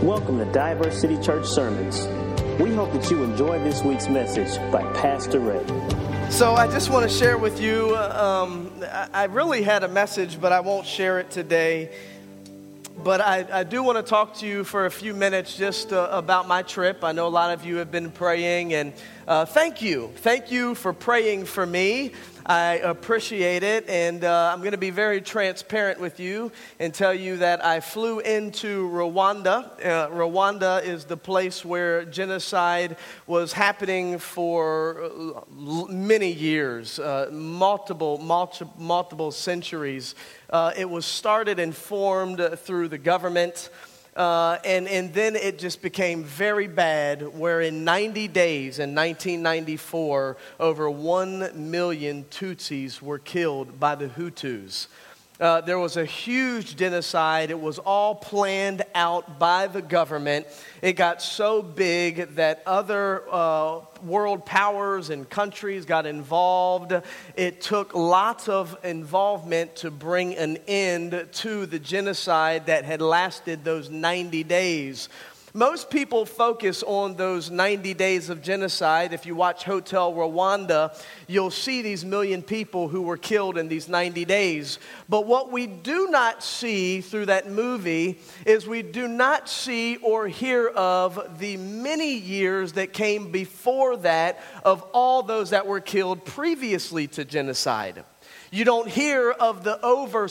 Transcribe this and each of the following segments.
Welcome to Diverse City Church Sermons. We hope that you enjoy this week's message by Pastor Ray. So I just want to share with you, I really had a message, but I won't share it today. But I do want to talk to you for a few minutes just about my trip. I know a lot of you have been praying, and thank you. Thank you for praying for me. I appreciate it, and I'm going to be very transparent with you and tell you that I flew into Rwanda. Rwanda is the place where genocide was happening for many years, multiple centuries. It was started and formed through the government. And then it just became very bad, where in 90 days in 1994, over 1 million Tutsis were killed by the Hutus. There was a huge genocide. It was all planned out by the government. It got so big that other world powers and countries got involved. It took lots of involvement to bring an end to the genocide that had lasted those 90 days. Most people focus on those 90 days of genocide. If you watch Hotel Rwanda, you'll see these million people who were killed in these 90 days. But what we do not see through that movie is we do not see or hear of the many years that came before that of all those that were killed previously to genocide. You don't hear of the over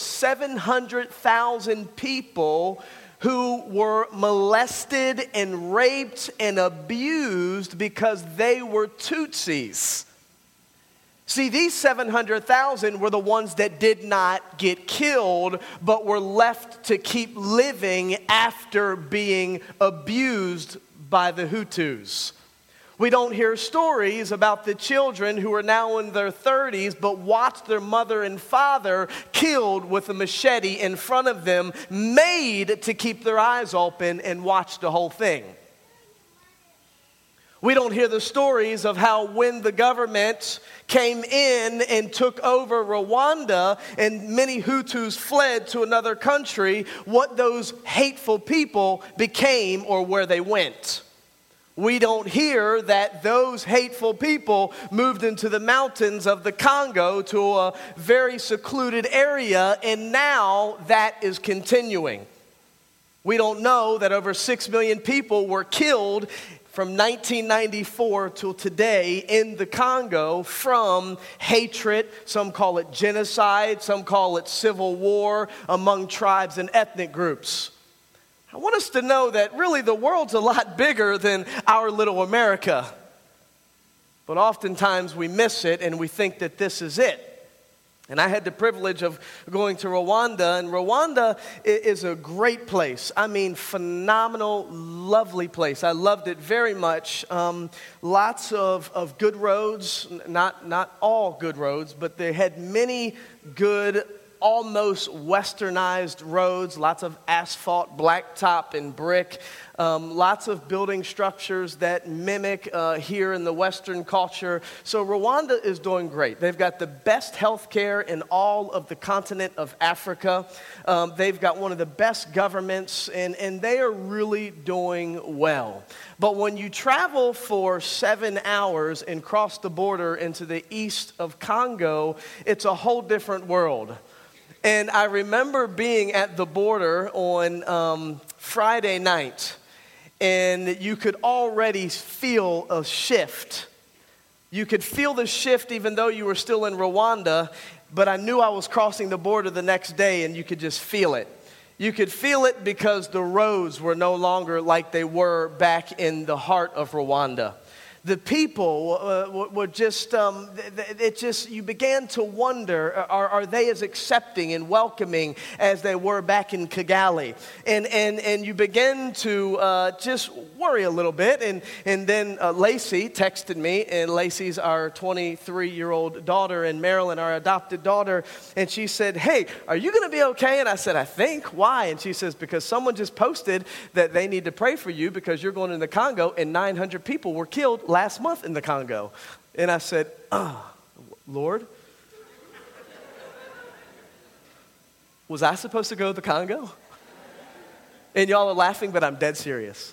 700,000 people who were molested and raped and abused because they were Tutsis. See, these 700,000 were the ones that did not get killed, but were left to keep living after being abused by the Hutus. We don't hear stories about the children who are now in their 30s but watched their mother and father killed with a machete in front of them, made to keep their eyes open and watch the whole thing. We don't hear the stories of how when the government came in and took over Rwanda and many Hutus fled to another country, what those hateful people became or where they went. We don't hear that those hateful people moved into the mountains of the Congo to a very secluded area, and now that is continuing. We don't know that over 6 million people were killed from 1994 till today in the Congo from hatred. Some call it genocide, some call it civil war among tribes and ethnic groups. I want us to know that really the world's a lot bigger than our little America. But oftentimes we miss it and we think that this is it. And I had the privilege of going to Rwanda, and Rwanda is a great place. I mean, phenomenal, lovely place. I loved it very much. Lots of good roads, not all good roads, but they had many good almost westernized roads, lots of asphalt, blacktop, and brick, lots of building structures that mimic here in the Western culture. So Rwanda is doing great. They've got the best health care in all of the continent of Africa. They've got one of the best governments, and they are really doing well. But when you travel for 7 hours and cross the border into the east of Congo, it's a whole different world. And I remember being at the border on Friday night, and you could already feel a shift. You could feel the shift even though you were still in Rwanda, but I knew I was crossing the border the next day, and you could just feel it. You could feel it because the roads were no longer like they were back in the heart of Rwanda. The people were just, you began to wonder, are they as accepting and welcoming as they were back in Kigali? And you begin to just worry a little bit. And then Lacey texted me, and Lacey's our 23-year-old daughter, and Marilyn, our adopted daughter. And she said, hey, are you going to be okay? And I said, I think. Why? And she says, because someone just posted that they need to pray for you because you're going to the Congo, and 900 people were killed last month in the Congo. And I said, Lord, was I supposed to go to the Congo? And y'all are laughing, but I'm dead serious.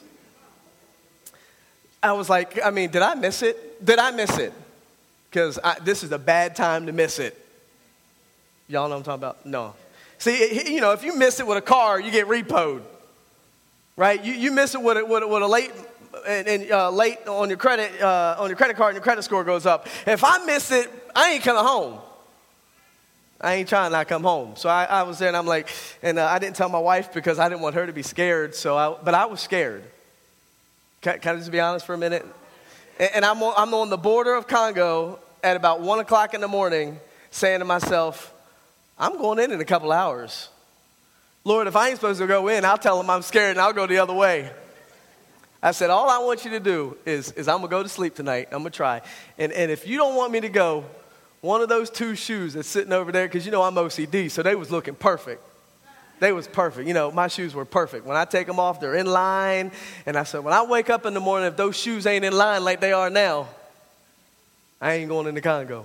I was like, did I miss it? Did I miss it? Because this is a bad time to miss it. Y'all know what I'm talking about? No. See, if you miss it with a car, you get repoed, right? You miss it with a late late on your credit card, and your credit score goes up. If I miss it, I ain't coming home. I ain't trying to not come home. So I was there, and I'm like, I didn't tell my wife because I didn't want her to be scared. But I was scared. Can I just be honest for a minute? And I'm on the border of Congo at about 1 o'clock in the morning, saying to myself, I'm going in a couple hours. Lord, if I ain't supposed to go in, I'll tell them I'm scared and I'll go the other way. I said, all I want you to do is I'm going to go to sleep tonight. I'm going to try. And if you don't want me to go, one of those 2 shoes that's sitting over there, because I'm OCD, so they was looking perfect. They was perfect. My shoes were perfect. When I take them off, they're in line. And I said, when I wake up in the morning, if those shoes ain't in line like they are now, I ain't going into Congo.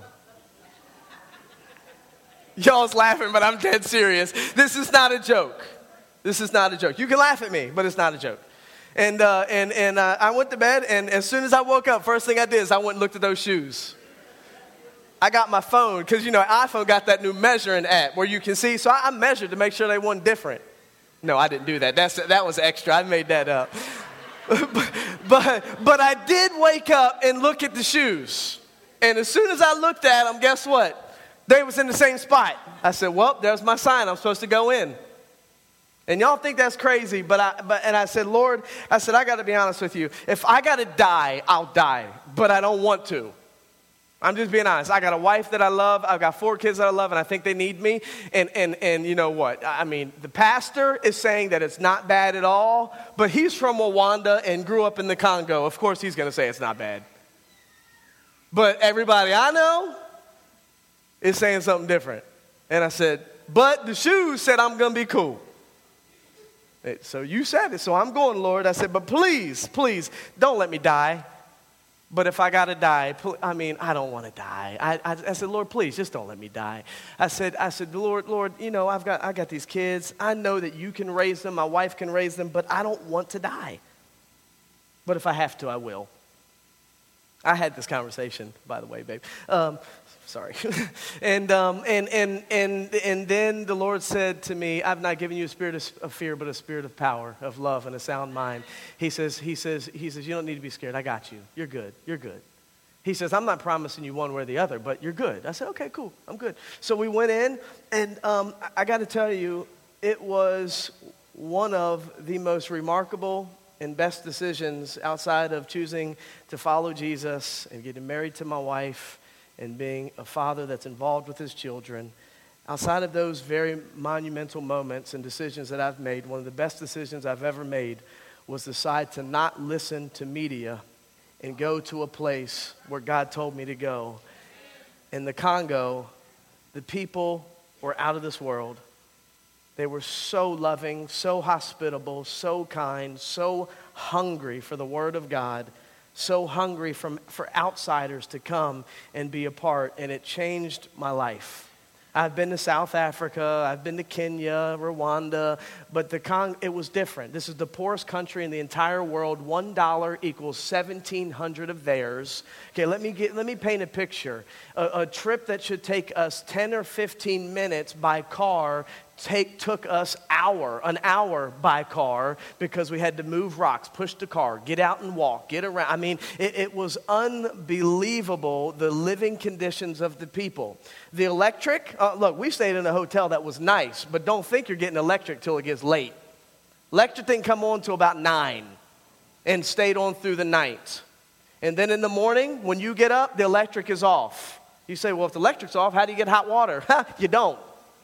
Y'all's laughing, but I'm dead serious. This is not a joke. This is not a joke. You can laugh at me, but it's not a joke. And I went to bed, and as soon as I woke up, first thing I did is I went and looked at those shoes. I got my phone, because, iPhone got that new measuring app where you can see. So I measured to make sure they weren't different. No, I didn't do that. That was extra. I made that up. but I did wake up and look at the shoes. And as soon as I looked at them, guess what? They was in the same spot. I said, well, there's my sign. I'm supposed to go in. And y'all think that's crazy, but I said, Lord, I got to be honest with you. If I got to die, I'll die, but I don't want to. I'm just being honest. I got a wife that I love. I've got 4 kids that I love, and I think they need me. And you know what? The pastor is saying that it's not bad at all, but he's from Rwanda and grew up in the Congo. Of course, he's going to say it's not bad. But everybody I know is saying something different. And I said, but the shoes said I'm going to be cool. So you said it, so I'm going, Lord. I said, but please, don't let me die. But if I got to die, I don't want to die. I said, Lord, please, just don't let me die. I said, Lord, I got these kids. I know that you can raise them. My wife can raise them, but I don't want to die. But if I have to, I will. I had this conversation, by the way, babe. Sorry. And then the Lord said to me, I've not given you a spirit of fear, but a spirit of power, of love, and a sound mind. He says, you don't need to be scared. I got you. You're good. He says, I'm not promising you one way or the other, but you're good. I said, okay, cool. I'm good. So we went in, and I got to tell you, it was one of the most remarkable and best decisions outside of choosing to follow Jesus and getting married to my wife and being a father that's involved with his children. Outside of those very monumental moments and decisions that I've made, one of the best decisions I've ever made was decide to not listen to media and go to a place where God told me to go. In the Congo, the people were out of this world. They were so loving, so hospitable, so kind, so hungry for the Word of God, so hungry for outsiders to come and be a part, and it changed my life. I've been to South Africa, I've been to Kenya, Rwanda, but it was different. This is the poorest country in the entire world. $1 equals 1,700 of theirs. Okay, let me paint a picture. A trip that should take us 10 or 15 minutes by car took us an hour by car, because we had to move rocks, push the car, get out and walk, get around. It was unbelievable, the living conditions of the people. The electric, look, we stayed in a hotel that was nice, but don't think you're getting electric till it gets late. Electric didn't come on till about 9 and stayed on through the night. And then in the morning, when you get up, the electric is off. You say, well, if the electric's off, how do you get hot water? You don't.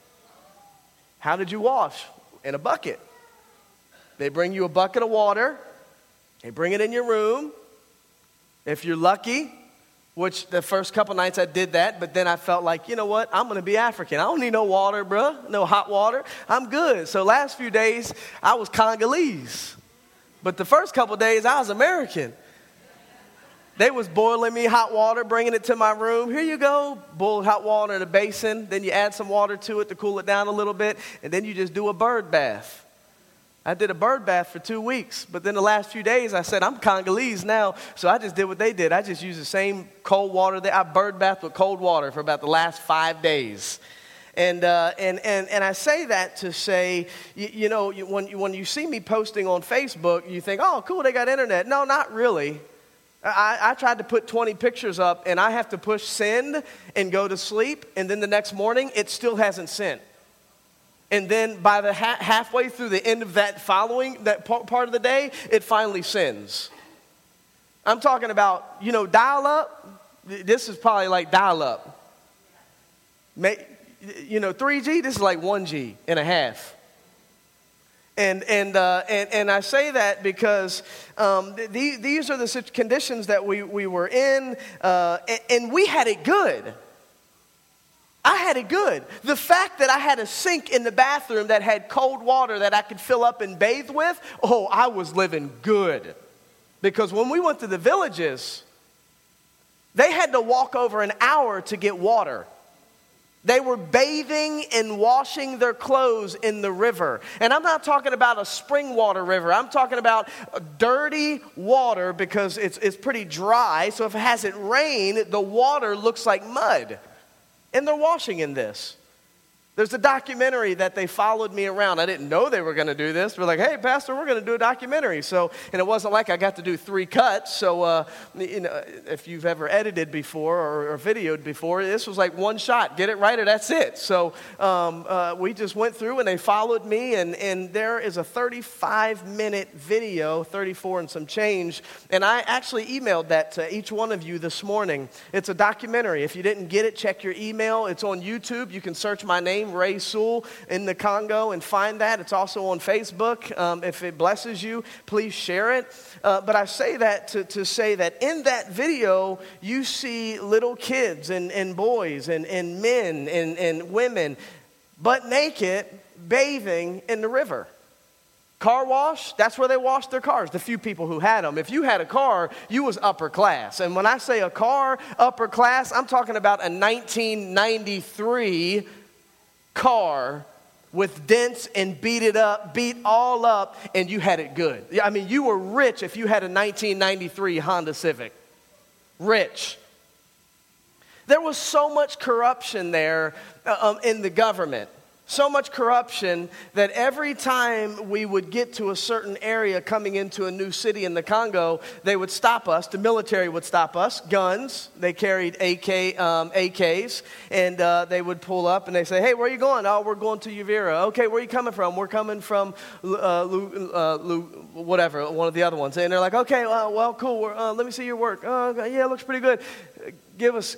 How did you wash? In a bucket. They bring you a bucket of water. They bring it in your room. If you're lucky, which the first couple nights I did that, but then I felt like, you know what? I'm going to be African. I don't need no water, bruh. No hot water. I'm good. So last few days, I was Congolese. But the first couple days, I was American. They was boiling me hot water, bringing it to my room. Here you go. Boiled hot water in a basin. Then you add some water to it to cool it down a little bit. And then you just do a bird bath. I did a bird bath for 2 weeks, but then the last few days I said, I'm Congolese now, so I just did what they did. I just used the same cold water. I bird bathed with cold water for about the last 5 days. And I say that to say, when you see me posting on Facebook, you think, oh, cool, they got internet. No, not really. I tried to put 20 pictures up, and I have to push send and go to sleep, and then the next morning, it still hasn't sent. And then by the halfway through the end of that part of the day, it finally sends. I'm talking about, dial-up. This is probably like dial-up. 3G, this is like 1G and a half. And I say that because these are the conditions that we were in, and we had it good. I had it good. The fact that I had a sink in the bathroom that had cold water that I could fill up and bathe with, I was living good. Because when we went to the villages, they had to walk over an hour to get water. They were bathing and washing their clothes in the river. And I'm not talking about a spring water river. I'm talking about dirty water because it's pretty dry. So if it hasn't rained, the water looks like mud. And they're washing in this. There's a documentary that they followed me around. I didn't know they were going to do this. We're like, hey, Pastor, we're going to do a documentary. And it wasn't like I got to do 3 cuts. So, if you've ever edited before or videoed before, this was like one shot. Get it right or that's it. So, we just went through and they followed me. And there is a 35-minute video, 34 and some change. And I actually emailed that to each one of you this morning. It's a documentary. If you didn't get it, check your email. It's on YouTube. You can search my name, Ray Sewell, in the Congo, and find that. It's also on Facebook. If it blesses you, please share it. But I say that to say that in that video, you see little kids and boys and men and women, butt naked, bathing in the river. Car wash, that's where they washed their cars, the few people who had them. If you had a car, you was upper class. And when I say a car, upper class, I'm talking about a 1993 car with dents and beat all up, and you had it good. I mean, you were rich if you had a 1993 Honda Civic. Rich. There was so much corruption there in the government. So much corruption that every time we would get to a certain area coming into a new city in the Congo, they would stop us. The military would stop us. Guns. They carried AKs. And they would pull up and they say, hey, where are you going? Oh, we're going to Uvira. Okay, where are you coming from? We're coming from whatever, one of the other ones. And they're like, okay, well, cool. Let me see your work. Okay, yeah, it looks pretty good. Give us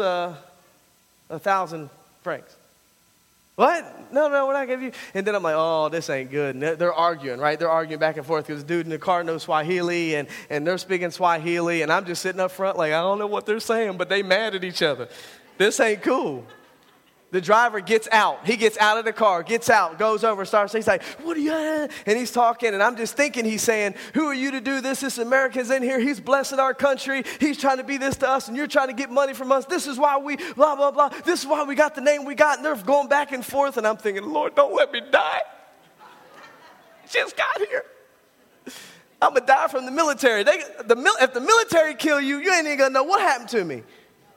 1,000 francs. What? No, we're not giving you. And then I'm like, oh, this ain't good. And they're arguing, right? They're arguing back and forth because the dude in the car knows Swahili and they're speaking Swahili. And I'm just sitting up front like, I don't know what they're saying, but they mad at each other. This ain't cool. The driver gets out. He gets out of the car, gets out, goes over, starts. He's like, what are you at? And he's talking, and I'm just thinking he's saying, who are you to do this? This American's in here. He's blessing our country. He's trying to be this to us, and you're trying to get money from us. This is why we blah, blah, blah. This is why we got the name we got. And they're going back and forth, and I'm thinking, Lord, don't let me die. Just got here. I'm going to die from the military. If the military kill you, you ain't even going to know what happened to me.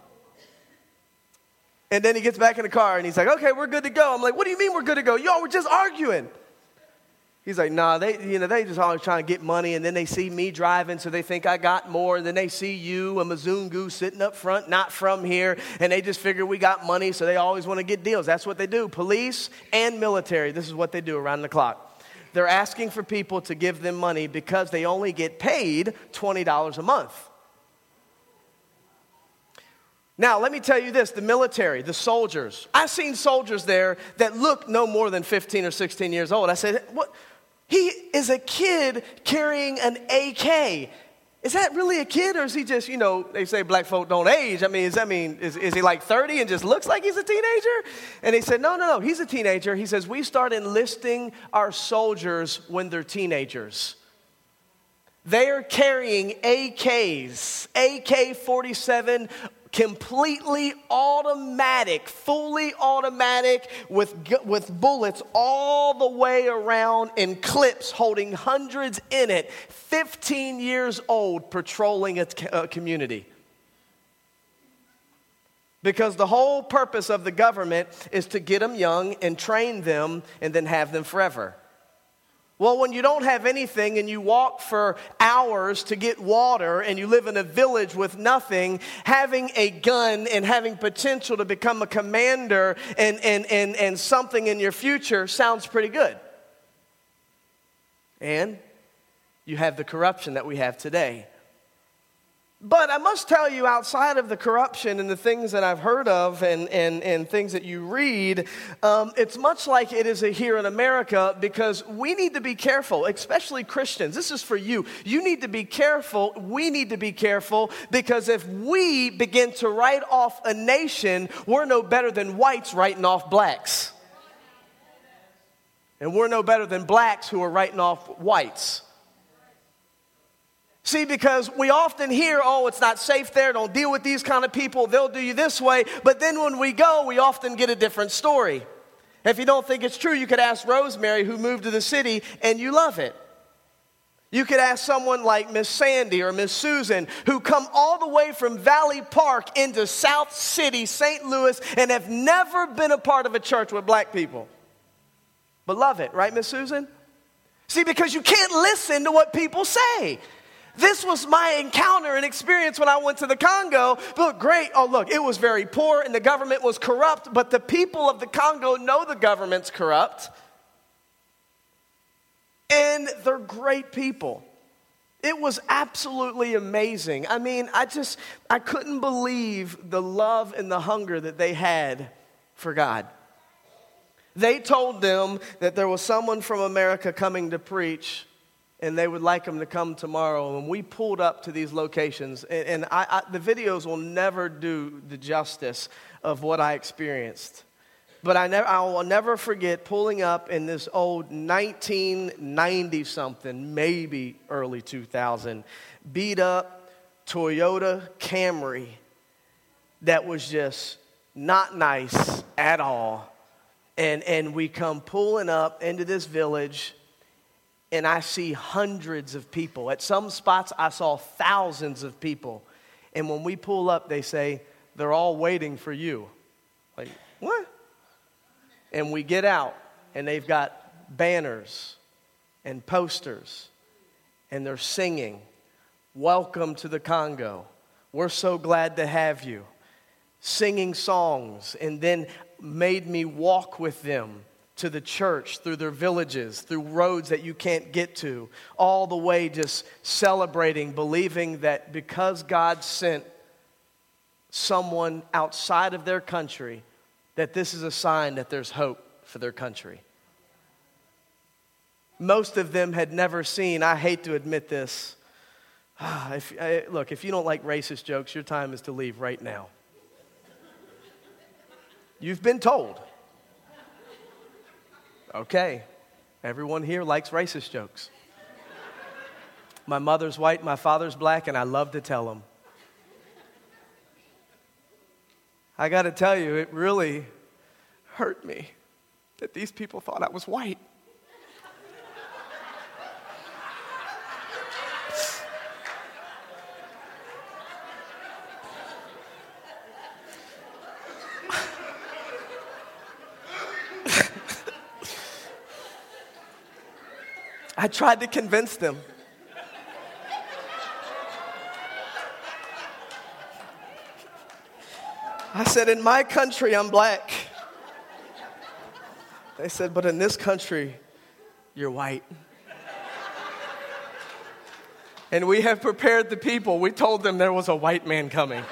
And then he gets back in the car and he's like, okay, we're good to go. I'm like, what do you mean we're good to go? Y'all were just arguing. He's like, nah, they just always trying to get money, and then they see me driving, so they think I got more. Then they see you, a Mzungu, sitting up front, not from here, and they just figure we got money, so they always want to get deals. That's what they do. Police and military, this is what they do around the clock. They're asking for people to give them money because they only get paid $20 a month. Now, let me tell you this, the military, the soldiers. I've seen soldiers there that look no more than 15 or 16 years old. I said, what? He is a kid carrying an AK. Is that really a kid, or is he just, they say black folk don't age. I mean, is he like 30 and just looks like he's a teenager? And he said, no, he's a teenager. He says, we start enlisting our soldiers when they're teenagers. They are carrying AKs, AK-47 completely automatic, fully automatic with bullets all the way around and clips holding hundreds in it, 15 years old, patrolling a community. Because the whole purpose of the government is to get them young and train them and then have them forever. Well, when you don't have anything and you walk for hours to get water and you live in a village with nothing, having a gun and having potential to become a commander and something in your future sounds pretty good. And you have the corruption that we have today. But I must tell you, outside of the corruption and the things that I've heard of and things that you read, it's much like it is here in America, because we need to be careful, especially Christians. This is for you. You need to be careful. We need to be careful, because if we begin to write off a nation, we're no better than whites writing off blacks. And we're no better than blacks who are writing off whites. See, because we often hear, oh, it's not safe there, don't deal with these kind of people, they'll do you this way. But then when we go, we often get a different story. If you don't think it's true, you could ask Rosemary, who moved to the city, and you love it. You could ask someone like Miss Sandy or Miss Susan, who come all the way from Valley Park into South City, St. Louis, and have never been a part of a church with black people. But love it, right, Miss Susan? See, because you can't listen to what people say. This was my encounter and experience when I went to the Congo. Look, great. Oh, look, it was very poor and the government was corrupt, but the people of the Congo know the government's corrupt. And they're great people. It was absolutely amazing. I mean, I couldn't believe the love and the hunger that they had for God. They told them that there was someone from America coming to preach, and they would like them to come tomorrow. And we pulled up to these locations, and the videos will never do the justice of what I experienced. But I will never forget pulling up in this old 1990-something, maybe early 2000, beat-up Toyota Camry that was just not nice at all. And we come pulling up into this village, and I see hundreds of people. At some spots, I saw thousands of people. And when we pull up, they say, they're all waiting for you. Like, what? And we get out, and they've got banners and posters, and they're singing, "Welcome to the Congo. We're so glad to have you." Singing songs, and then made me walk with them to the church, through their villages, through roads that you can't get to, all the way just celebrating, believing that because God sent someone outside of their country, that this is a sign that there's hope for their country. Most of them had never seen, I hate to admit this, if you don't like racist jokes, your time is to leave right now. You've been told. Okay, everyone here likes racist jokes. My mother's white, my father's black, and I love to tell them. I got to tell you, it really hurt me that these people thought I was white. I tried to convince them. I said, in my country, I'm black. They said, but in this country, you're white. And we have prepared the people. We told them there was a white man coming.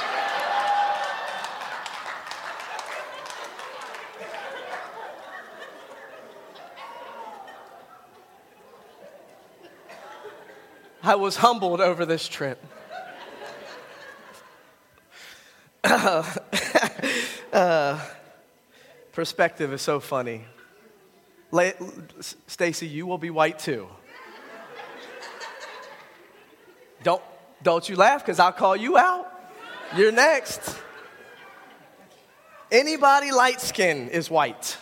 I was humbled over this trip. Perspective is so funny. Stacy, you will be white too. Don't you laugh, because I'll call you out. You're next. Anybody light skin is white.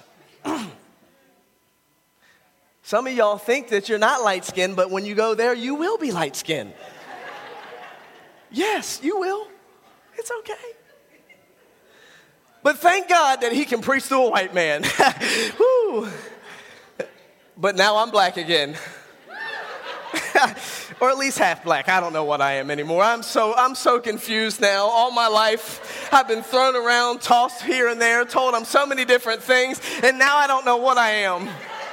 Some of y'all think that you're not light skinned, but when you go there, you will be light skinned. Yes, you will. It's okay. But thank God that he can preach to a white man. Woo. But now I'm black again. Or at least half black. I don't know what I am anymore. I'm so confused now. All my life, I've been thrown around, tossed here and there, told I'm so many different things, and now I don't know what I am.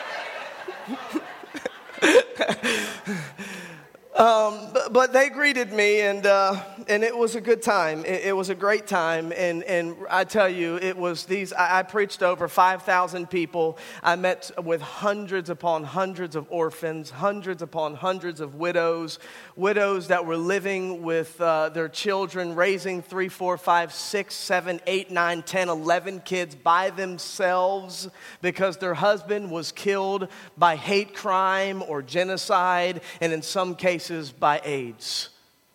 But they greeted me, and it was a good time. It was a great time, and I tell you, it was these. I preached to over 5,000 people. I met with hundreds upon hundreds of orphans, hundreds upon hundreds of widows that were living with their children, raising 3, 4, 5, 6, 7, 8, 9, 10, 11 kids by themselves because their husband was killed by hate crime or genocide, and in some cases by AIDS.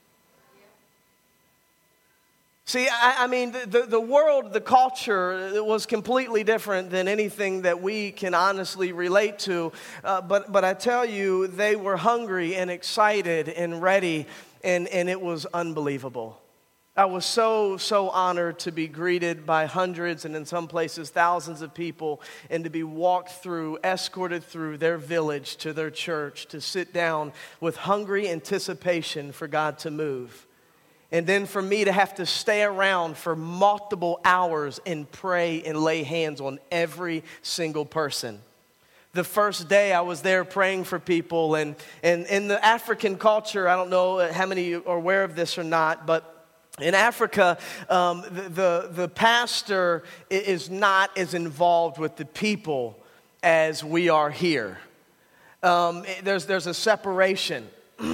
See, I mean, the world, the culture was completely different than anything that we can honestly relate to. But I tell you, they were hungry and excited and ready, and it was unbelievable. I was so honored to be greeted by hundreds and in some places thousands of people, and to be walked through, escorted through their village to their church, to sit down with hungry anticipation for God to move. And then for me to have to stay around for multiple hours and pray and lay hands on every single person. The first day I was there praying for people, and in the African culture, I don't know how many are aware of this or not, but in Africa, the pastor is not as involved with the people as we are here. There's a separation.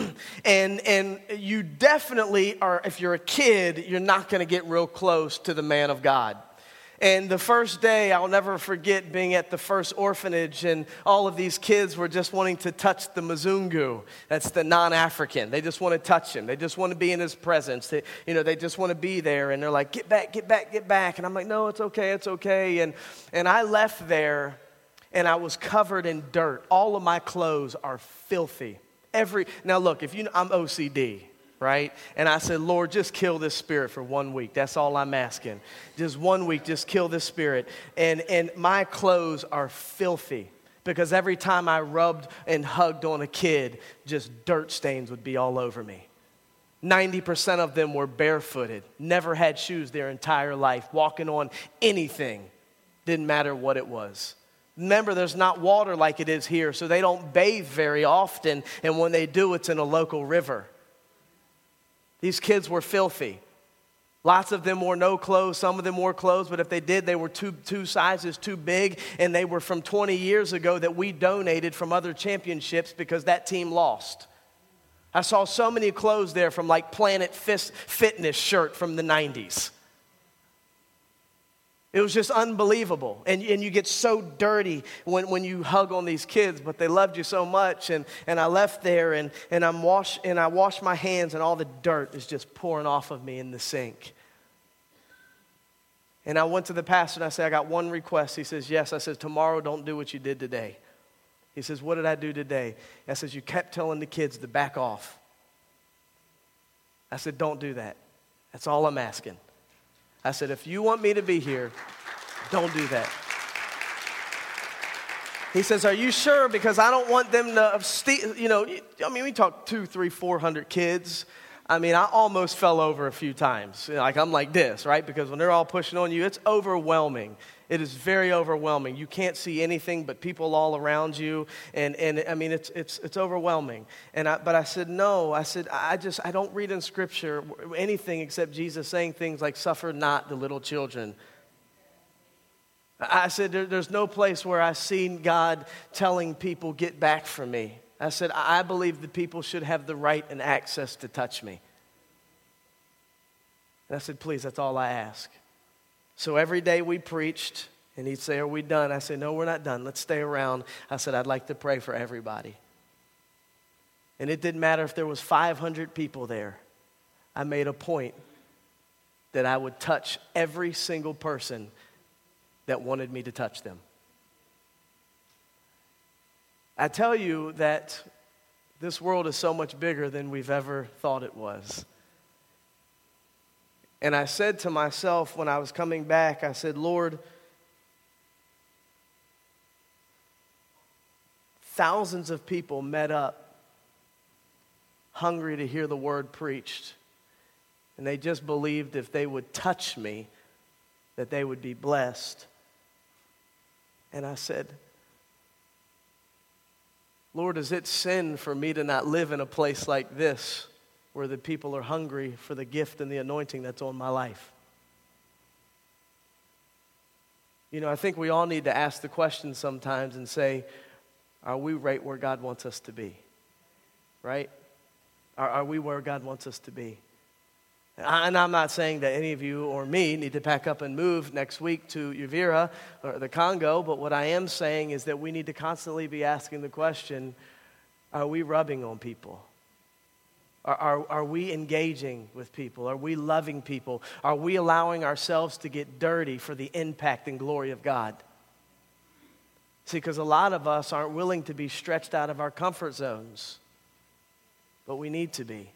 And you definitely are, if you're a kid, you're not going to get real close to the man of God. And the first day, I'll never forget being at the first orphanage, and all of these kids were just wanting to touch the Mzungu. That's the non-African. They just want to touch him. They just want to be in his presence. They just want to be there. And they're like, get back, get back, get back. And I'm like, no, it's okay, it's okay. And I left there, and I was covered in dirt. All of my clothes are filthy. Now look, I'm OCD, right? And I said, Lord, just kill this spirit for 1 week. That's all I'm asking. Just 1 week, just kill this spirit. And my clothes are filthy because every time I rubbed and hugged on a kid, just dirt stains would be all over me. 90% of them were barefooted, never had shoes their entire life, walking on anything. Didn't matter what it was. Remember, there's not water like it is here, so they don't bathe very often, and when they do, it's in a local river. These kids were filthy. Lots of them wore no clothes, some of them wore clothes, but if they did, they were two sizes too big, and they were from 20 years ago that we donated from other championships because that team lost. I saw so many clothes there from like Planet Fitness shirt from the 90s. It was just unbelievable. And you get so dirty when you hug on these kids, but they loved you so much. And I left there and I washed my hands, and all the dirt is just pouring off of me in the sink. And I went to the pastor and I said, I got one request. He says, yes. I said, tomorrow don't do what you did today. He says, what did I do today? I said, you kept telling the kids to back off. I said, don't do that. That's all I'm asking. I said, if you want me to be here, don't do that. He says, are you sure? Because I don't want them to, we talk 200, 300, 400 kids. I mean, I almost fell over a few times. Like, I'm like this, right? Because when they're all pushing on you, it's overwhelming. It is very overwhelming. You can't see anything but people all around you, and I mean it's overwhelming. But I said no. I said I don't read in Scripture anything except Jesus saying things like "Suffer not the little children." I said there's no place where I've seen God telling people get back from me. I said I believe the people should have the right and access to touch me. And I said, please, that's all I ask. So every day we preached, and he'd say, are we done? I said, no, we're not done. Let's stay around. I said, I'd like to pray for everybody. And it didn't matter if there was 500 people there. I made a point that I would touch every single person that wanted me to touch them. I tell you that this world is so much bigger than we've ever thought it was. And I said to myself when I was coming back, I said, Lord, thousands of people met up hungry to hear the word preached. And they just believed if they would touch me, that they would be blessed. And I said, Lord, is it sin for me to not live in a place like this where the people are hungry for the gift and the anointing that's on my life? You know, I think we all need to ask the question sometimes and say, are we right where God wants us to be? Right? Are we where God wants us to be? And I'm not saying that any of you or me need to pack up and move next week to Uvira or the Congo, but what I am saying is that we need to constantly be asking the question, are we rubbing on people? Are we engaging with people? Are we loving people? Are we allowing ourselves to get dirty for the impact and glory of God? See, because a lot of us aren't willing to be stretched out of our comfort zones, but we need to be.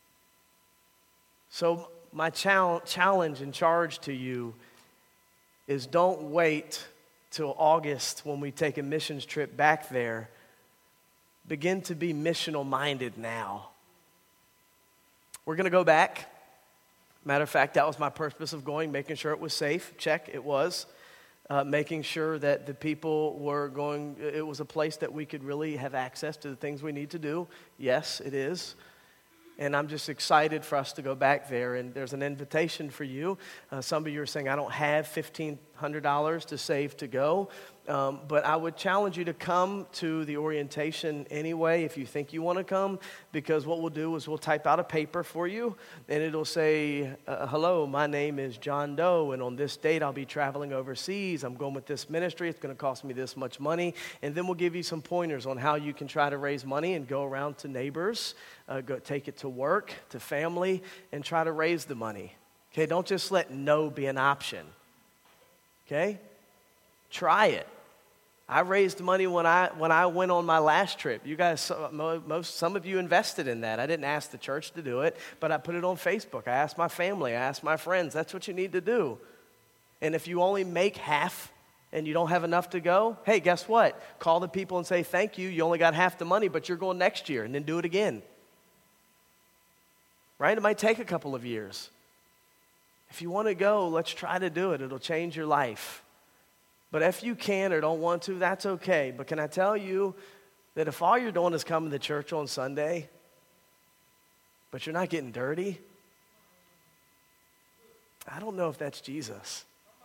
So my challenge and charge to you is don't wait till August when we take a missions trip back there. Begin to be missional minded now. We're going to go back. Matter of fact, that was my purpose of going, making sure it was safe. Check, it was. Making sure that the people were going, it was a place that we could really have access to the things we need to do. Yes, it is. And I'm just excited for us to go back there. And there's an invitation for you. Some of you are saying, I don't have $1,500 to save to go. But I would challenge you to come to the orientation anyway if you think you want to come. Because what we'll do is we'll type out a paper for you. And it'll say, hello, my name is John Doe. And on this date, I'll be traveling overseas. I'm going with this ministry. It's going to cost me this much money. And then we'll give you some pointers on how you can try to raise money and go around to neighbors. Go take it to work, to family, and try to raise the money. Okay, don't just let no be an option. Okay? Try it. I raised money when I went on my last trip. You guys, some of you invested in that. I didn't ask the church to do it, but I put it on Facebook. I asked my family. I asked my friends. That's what you need to do. And if you only make half and you don't have enough to go, hey, guess what? Call the people and say, thank you. You only got half the money, but you're going next year, and then do it again. Right? It might take a couple of years. If you want to go, let's try to do it. It'll change your life. But if you can or don't want to, that's okay. But can I tell you that if all you're doing is coming to church on Sunday, but you're not getting dirty, I don't know if that's Jesus.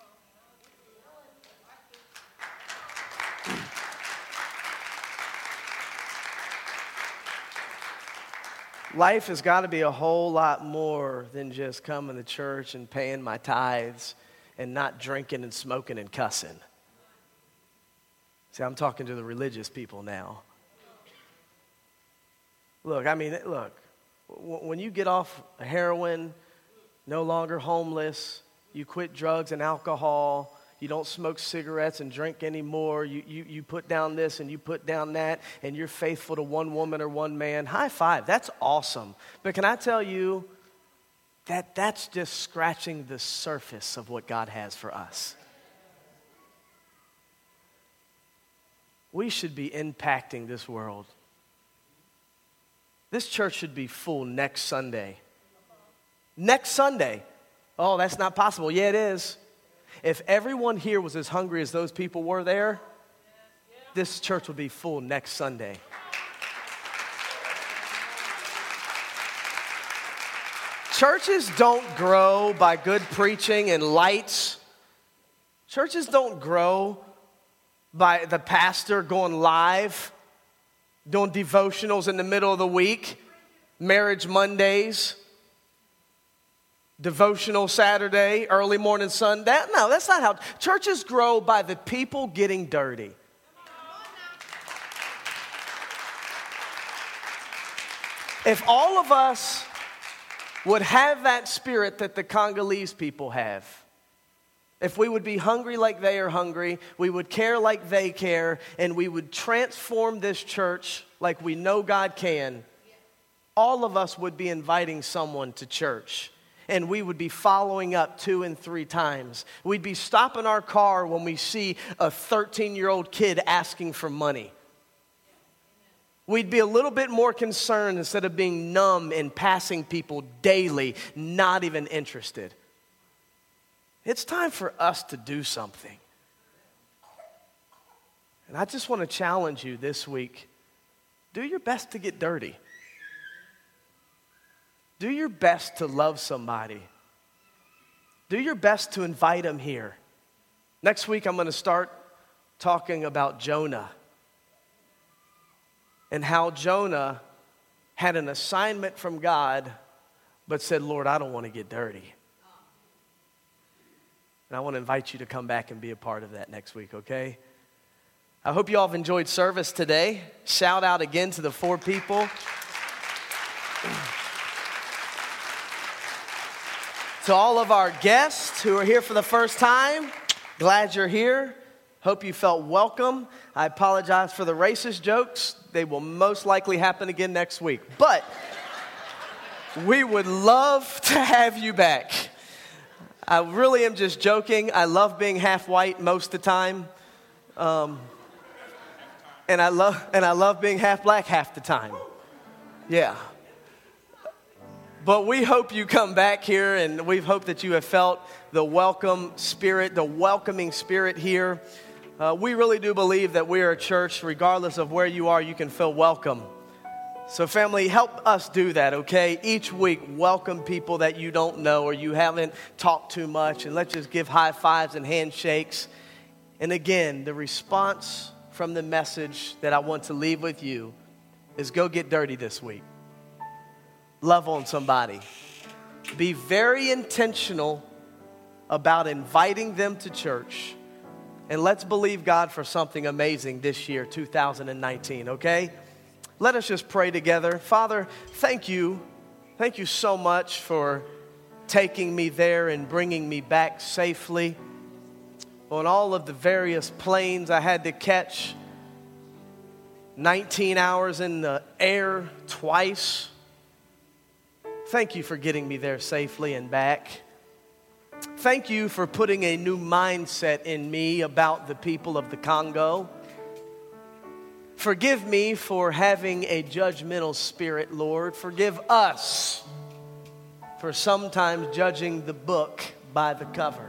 Life has got to be a whole lot more than just coming to church and paying my tithes and not drinking and smoking and cussing. See, I'm talking to the religious people now. Look, when you get off heroin, no longer homeless, you quit drugs and alcohol, you don't smoke cigarettes and drink anymore, you put down this and you put down that, and you're faithful to one woman or one man, high five, that's awesome. But can I tell you that that's just scratching the surface of what God has for us. We should be impacting this world. This church should be full next Sunday. Next Sunday. Oh, that's not possible. Yeah, it is. If everyone here was as hungry as those people were there, this church will be full next Sunday. Churches don't grow by good preaching and lights. Churches don't grow by the pastor going live, doing devotionals in the middle of the week, marriage Mondays, devotional Saturday, early morning Sunday. No, that's not how. Churches grow by the people getting dirty. If all of us would have that spirit that the Congolese people have. If we would be hungry like they are hungry, we would care like they care, and we would transform this church like we know God can, all of us would be inviting someone to church. And we would be following up 2 and 3 times. We'd be stopping our car when we see a 13-year-old kid asking for money. We'd be a little bit more concerned instead of being numb and passing people daily, not even interested. It's time for us to do something. And I just want to challenge you this week. Do your best to get dirty. Do your best to love somebody. Do your best to invite them here. Next week, I'm going to start talking about Jonah and how Jonah had an assignment from God, but said, Lord, I don't want to get dirty. And I want to invite you to come back and be a part of that next week, okay? I hope you all have enjoyed service today. Shout out again to the 4 people. To all of our guests who are here for the first time, glad you're here. Hope you felt welcome. I apologize for the racist jokes. They will most likely happen again next week. But we would love to have you back. I really am just joking. I love being half white most of the time. And I love being half black half the time. Yeah. But we hope you come back here, and we hope that you have felt the welcome spirit, the welcoming spirit here. We really do believe that we are a church, regardless of where you are, you can feel welcome. So family, help us do that, okay? Each week, welcome people that you don't know or you haven't talked too much, and let's just give high fives and handshakes. And again, the response from the message that I want to leave with you is go get dirty this week. Love on somebody. Be very intentional about inviting them to church. And let's believe God for something amazing this year, 2019, okay? Let us just pray together. Father, thank you. Thank you so much for taking me there and bringing me back safely on all of the various planes I had to catch. 19 hours in the air twice. Thank you for getting me there safely and back. Thank you for putting a new mindset in me about the people of the Congo. Forgive me for having a judgmental spirit, Lord. Forgive us for sometimes judging the book by the cover.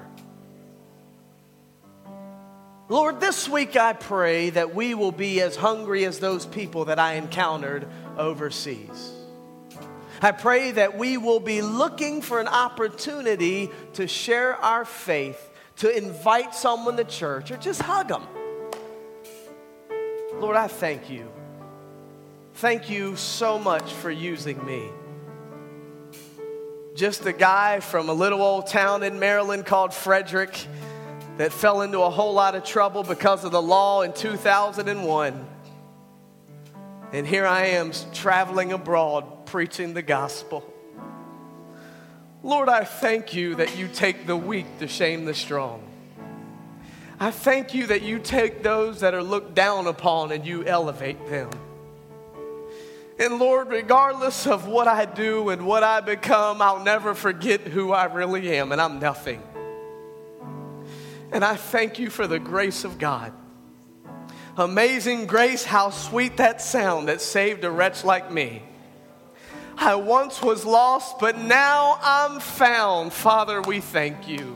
Lord, this week I pray that we will be as hungry as those people that I encountered overseas. I pray that we will be looking for an opportunity to share our faith, to invite someone to church, or just hug them. Lord, I thank you. Thank you so much for using me. Just a guy from a little old town in Maryland called Frederick that fell into a whole lot of trouble because of the law in 2001. And here I am traveling abroad preaching the gospel. Lord, I thank you that you take the weak to shame the strong. I thank you that you take those that are looked down upon and you elevate them. And Lord, regardless of what I do and what I become, I'll never forget who I really am, and I'm nothing. And I thank you for the grace of God. Amazing grace, how sweet that sound that saved a wretch like me. I once was lost, but now I'm found. Father, we thank you.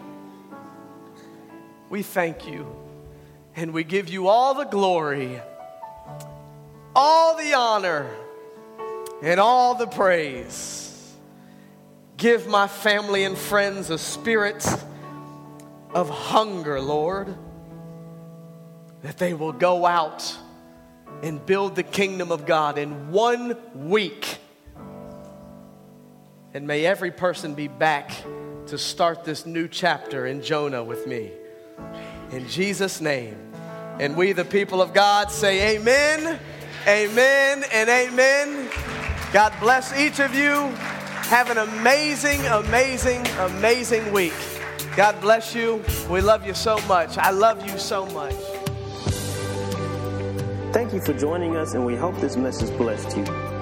We thank you. And we give you all the glory, all the honor, and all the praise. Give my family and friends a spirit of hunger, Lord, that they will go out and build the kingdom of God in 1 week. And may every person be back to start this new chapter in Jonah with me. In Jesus' name. And we, the people of God, say amen, amen, and amen. God bless each of you. Have an amazing, amazing, amazing week. God bless you. We love you so much. I love you so much. Thank you for joining us, and we hope this message blessed you.